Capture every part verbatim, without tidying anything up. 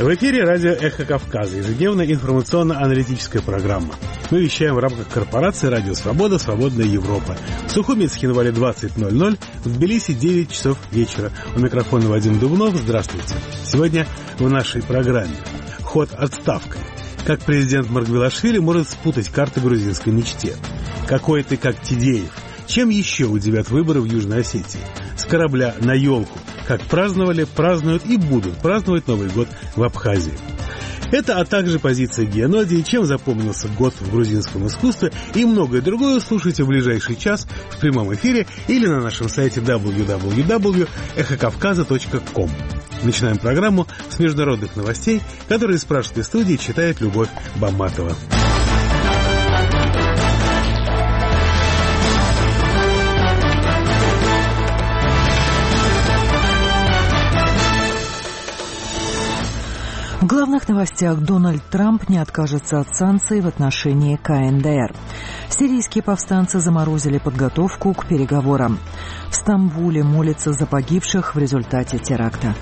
В эфире радио «Эхо Кавказа», ежедневная информационно-аналитическая программа. Мы вещаем в рамках корпорации «Радио Свобода. Свободная Европа». В Сухуминске на Вале двадцать ноль ноль, в Тбилиси девять часов вечера. У микрофона Вадим Дубнов. Здравствуйте. Сегодня в нашей программе ход отставкой. Как президент Маргвелашвили может спутать карты грузинской мечте. Какой ты как Тидеев. Чем еще удивят выборы в Южной Осетии? С корабля на елку. Как праздновали, празднуют и будут праздновать Новый год в Абхазии. Это, а также позиция Геонодии, чем запомнился год в грузинском искусстве и многое другое слушайте в ближайший час в прямом эфире или на нашем сайте дабл ю дабл ю дабл ю точка эхо кавказа точка ком. Начинаем программу с международных новостей, которые из пражской студии читает Любовь Баматова. В главных новостях: Дональд Трамп не откажется от санкций в отношении ка эн дэ эр. Сирийские повстанцы заморозили подготовку к переговорам. В Стамбуле молятся за погибших в результате теракта.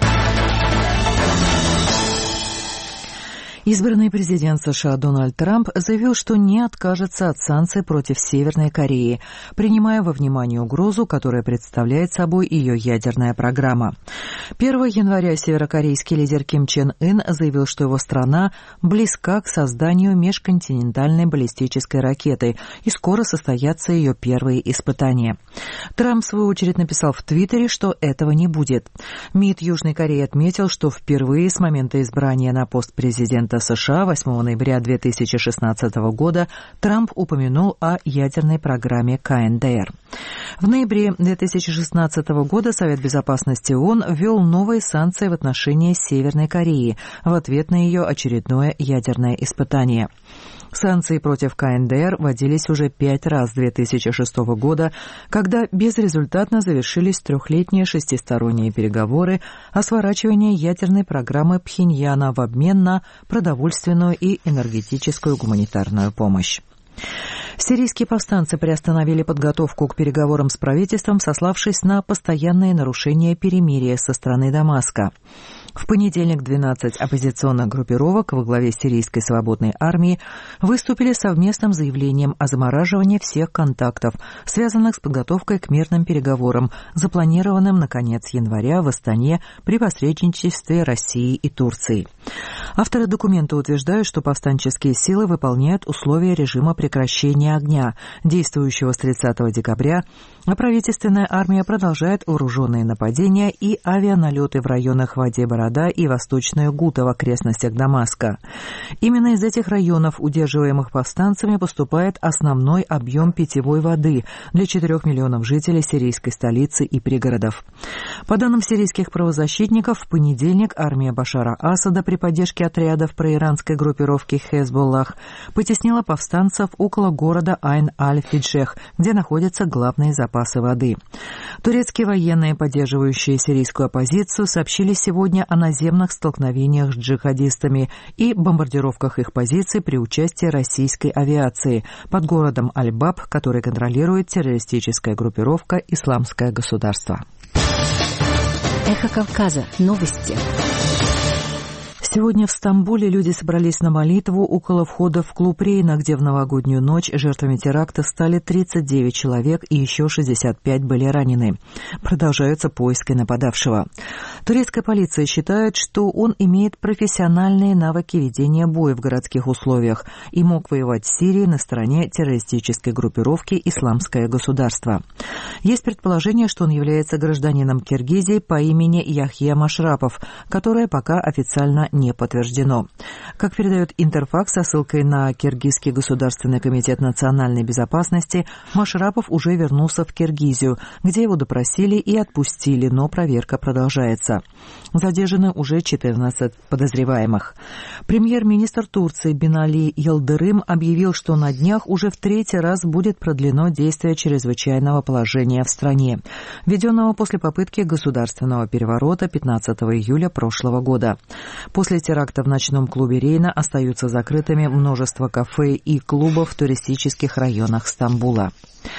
Избранный президент США Дональд Трамп заявил, что не откажется от санкций против Северной Кореи, принимая во внимание угрозу, которая представляет собой ее ядерная программа. первого января северокорейский лидер Ким Чен Ын заявил, что его страна близка к созданию межконтинентальной баллистической ракеты, и скоро состоятся ее первые испытания. Трамп, в свою очередь, написал в Твиттере, что этого не будет. МИД Южной Кореи отметил, что впервые с момента избрания на пост президента США восьмого ноября две тысячи шестнадцатого года Трамп упомянул о ядерной программе ка эн дэ эр. В ноябре две тысячи шестнадцатого года Совет Безопасности ООН ввел новые санкции в отношении Северной Кореи в ответ на ее очередное ядерное испытание. Санкции против ка эн дэ эр вводились уже пять раз с две тысячи шестого года, когда безрезультатно завершились трехлетние шестисторонние переговоры о сворачивании ядерной программы Пхеньяна в обмен на продовольственную и энергетическую гуманитарную помощь. Сирийские повстанцы приостановили подготовку к переговорам с правительством, сославшись на постоянные нарушения перемирия со стороны Дамаска. В понедельник двенадцать оппозиционных группировок во главе Сирийской свободной армии выступили с совместным заявлением о замораживании всех контактов, связанных с подготовкой к мирным переговорам, запланированным на конец января в Астане при посредничестве России и Турции. Авторы документа утверждают, что повстанческие силы выполняют условия режима прекращения огня, действующего с тридцатого декабря, а правительственная армия продолжает вооруженные нападения и авианалеты в районах Вади-Барада и Восточная Гута в окрестностях Дамаска. Именно из этих районов, удерживаемых повстанцами, поступает основной объем питьевой воды для четырёх миллионов жителей сирийской столицы и пригородов. По данным сирийских правозащитников, в понедельник армия Башара Асада при поддержке отрядов проиранской группировки Хезболлах потеснила повстанцев около города Айн-аль-Фиджех, где находятся главные запасы воды. Турецкие военные, поддерживающие сирийскую оппозицию, сообщили сегодня о наземных столкновениях с джихадистами и бомбардировках их позиций при участии российской авиации под городом Аль-Баб, который контролирует террористическая группировка «Исламское государство». Эхо Кавказа. Новости. Сегодня в Стамбуле люди собрались на молитву около входа в клуб Рейна, где в новогоднюю ночь жертвами теракта стали тридцать девять человек и еще шестьдесят пять были ранены. Продолжаются поиски нападавшего. Турецкая полиция считает, что он имеет профессиональные навыки ведения боя в городских условиях и мог воевать в Сирии на стороне террористической группировки «Исламское государство». Есть предположение, что он является гражданином Киргизии по имени Яхья Машрапов, которое пока официально не подтверждено. Как передает Интерфакс со ссылкой на Киргизский государственный комитет национальной безопасности, Машрапов уже вернулся в Киргизию, где его допросили и отпустили, но проверка продолжается. Задержаны уже четырнадцать подозреваемых. Премьер-министр Турции Бинали Йылдырым объявил, что на днях уже в третий раз будет продлено действие чрезвычайного положения в стране, введенного после попытки государственного переворота пятнадцатого июля прошлого года. После теракта в ночном клубе Рейна остаются закрытыми множество кафе и клубов в туристических районах Стамбула.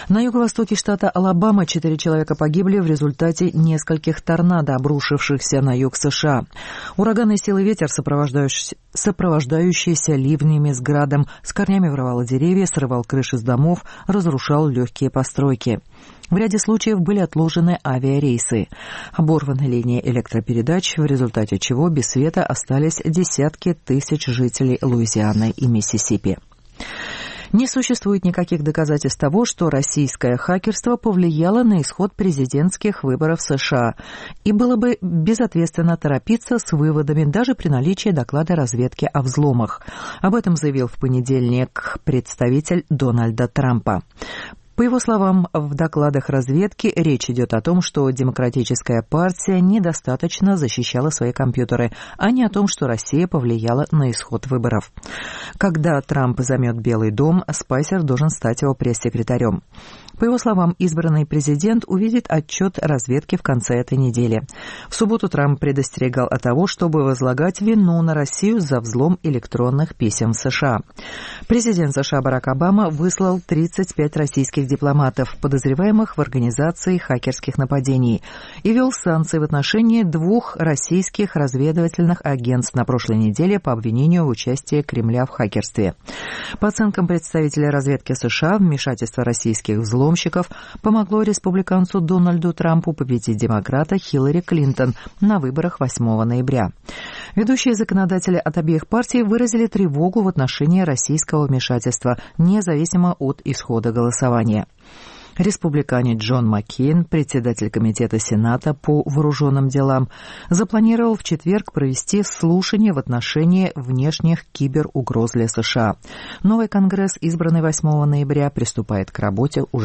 На юго-востоке штата Алабама четыре человека погибли в результате нескольких торнадо, обрушившихся на юг США. Ураганной силы ветер, сопровождающийся, сопровождающийся ливнями с градом, с корнями вырывал деревья, срывал крыши с домов, разрушал легкие постройки. В ряде случаев были отложены авиарейсы. Оборваны линии электропередач, в результате чего без света остались десятки тысяч жителей Луизианы и Миссисипи. Не существует никаких доказательств того, что российское хакерство повлияло на исход президентских выборов США, и было бы безответственно торопиться с выводами даже при наличии доклада разведки о взломах. Об этом заявил в понедельник представитель Дональда Трампа. По его словам, в докладах разведки речь идет о том, что Демократическая партия недостаточно защищала свои компьютеры, а не о том, что Россия повлияла на исход выборов. Когда Трамп займет Белый дом, Спайсер должен стать его пресс-секретарем. По его словам, избранный президент увидит отчет разведки в конце этой недели. В субботу Трамп предостерегал от того, чтобы возлагать вину на Россию за взлом электронных писем в США. Президент США Барак Обама выслал тридцать пять российских дипломатов, подозреваемых в организации хакерских нападений, и ввел санкции в отношении двух российских разведывательных агентств на прошлой неделе по обвинению в участии Кремля в хакерстве. По оценкам представителя разведки США, вмешательство российских взломщиков помогло республиканцу Дональду Трампу победить демократа Хиллари Клинтон на выборах восьмого ноября. Ведущие законодатели от обеих партий выразили тревогу в отношении российского вмешательства, независимо от исхода голосования. Республиканец Джон Маккейн, председатель комитета Сената по вооруженным делам, запланировал в четверг провести слушание в отношении внешних киберугроз для США. Новый Конгресс, избранный восьмого ноября, приступает к работе уже